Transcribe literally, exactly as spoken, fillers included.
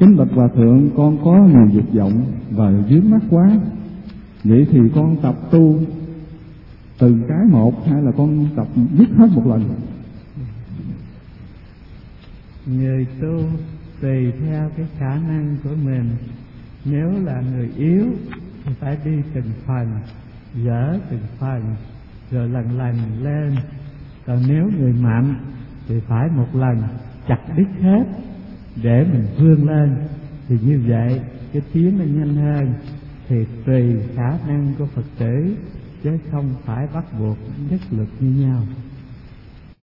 Kính bạch Hòa Thượng, con có nhiều dục vọng và vướng mắc quá. Vậy thì con tập tu từng cái một hay là con tập dứt hết một lần? Người tu tùy theo cái khả năng của mình. Nếu là người yếu thì phải đi từng phần, dỡ từng phần, rồi lần lần lên. Còn nếu người mạnh thì phải một lần chặt đứt hết để mình vươn lên. Thì như vậy cái tiến nó nhanh hơn. Thì tùy khả năng của Phật tử, chứ không phải bắt buộc nhất lực như nhau.